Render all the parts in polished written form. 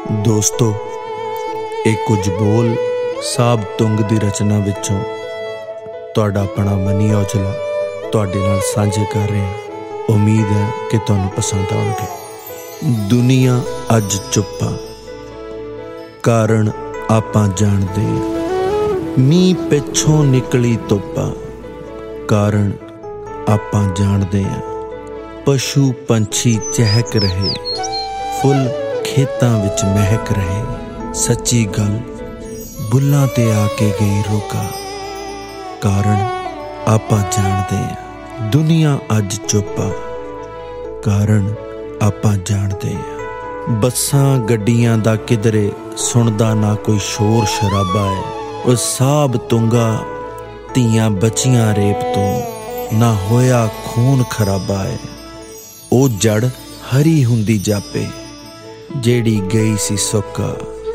ਦੋਸਤੋ, ਇਹ ਕੁਝ ਬੋਲ ਸਾਬ ਤੁੰਗ ਦੀ ਰਚਨਾ ਵਿੱਚੋਂ ਤੁਹਾਡਾ ਆਪਣਾ ਮਨੀ ਔਜਲਾ ਤੁਹਾਡੇ ਨਾਲ ਸਾਂਝੇ ਕਰ ਰਿਹਾ। ਉਮੀਦ ਹੈ ਕਿ ਤੁਹਾਨੂੰ ਪਸੰਦ ਆਉਣਗੇ। ਦੁਨੀਆ ਅੱਜ ਚੁੱਪ ਆ, ਕਾਰਨ ਆਪਾਂ ਜਾਣਦੇ ਹਾਂ। ਮੀਂਹ ਪਿੱਛੋਂ ਨਿਕਲੀ ਧੁੱਪ ਆ, ਕਾਰਨ ਆਪਾਂ ਜਾਣਦੇ ਹਾਂ। ਪਸ਼ੂ ਪੰਛੀ ਚਹਿਕ ਰਹੇ, ਫੁੱਲ ਖੇਤਾਂ ਵਿੱਚ ਮਹਿਕ ਰਹੇ। ਸੱਚੀ ਗੱਲ ਬੁੱਲਾਂ 'ਤੇ ਆ ਕੇ ਗਈ ਰੋਕਾ, ਕਾਰਨ ਆਪਾਂ ਜਾਣਦੇ ਹਾਂ। ਦੁਨੀਆ ਅੱਜ ਚੁੱਪ ਆ, ਕਾਰਨ ਆਪਾਂ ਜਾਣਦੇ ਹਾਂ। ਬੱਸਾਂ ਗੱਡੀਆਂ ਦਾ ਕਿਧਰੇ ਸੁਣਦਾ ਨਾ ਕੋਈ ਸ਼ੋਰ ਸ਼ਰਾਬਾ ਹੈ। ਉਹ ਸਾਬ ਤੁੰਗਾ ਧੀਆਂ ਬਚੀਆਂ ਰੇਪ ਤੋਂ, ਨਾ ਹੋਇਆ ਖੂਨ ਖਰਾਬਾ ਹੈ। ਉਹ ਜੜ ਹਰੀ ਹੁੰਦੀ ਜਾਪੇ ਜਿਹੜੀ ਗਈ ਸੀ ਸੁੱਕਾ,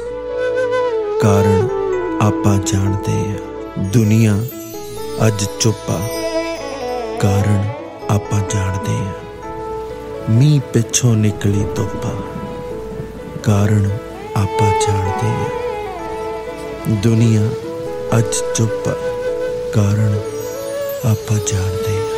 ਕਾਰਨ ਆਪਾਂ ਜਾਣਦੇ ਹਾਂ। ਦੁਨੀਆ ਅੱਜ ਚੁੱਪ ਆ, ਕਾਰਨ ਆਪਾਂ ਜਾਣਦੇ ਹਾਂ। ਮੀਂਹ ਪਿੱਛੋਂ ਨਿਕਲੀ ਧੁੱਪ ਆ, ਕਾਰਨ ਆਪਾਂ ਜਾਣਦੇ ਹਾਂ। ਦੁਨੀਆ ਅੱਜ ਚੁੱਪ ਆ, ਕਾਰਨ ਆਪਾਂ ਜਾਣਦੇ ਹਾਂ।